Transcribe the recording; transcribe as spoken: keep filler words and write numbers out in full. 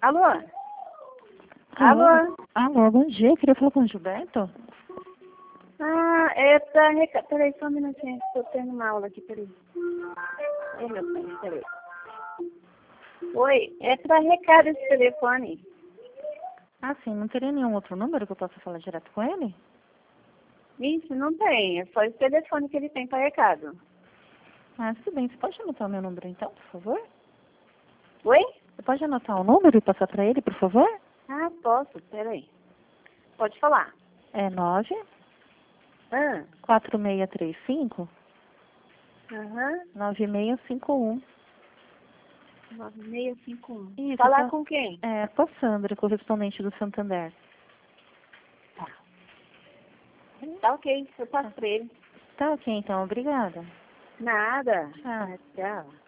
Alô? Alô? Alô? Alô, bom dia. Eu queria falar com o Gilberto. Ah, é pra... Reca... Peraí, só um minutinho. Estou tendo uma aula aqui, peraí. Ei, meu filho, peraí. Oi, é pra recado esse telefone. Ah, sim. Não teria nenhum outro número que eu possa falar direto com ele? Isso, não tem. É só esse telefone que ele tem para recado. Ah, tudo bem. Você pode anotar o meu número então, por favor? Oi? Você pode anotar o número e passar para ele, por favor? Ah, posso. Peraí. Pode falar. É nove Ah, quatro seis três cinco aham. nove seis cinco um. nove seis cinco um. Isso, Falar tá- com quem? É, com a Sandra, correspondente do Santander. Tá. Tá ok. Eu passo pra ele. Tá ok, então. Obrigada. Nada. Tchau. Ah, tchau.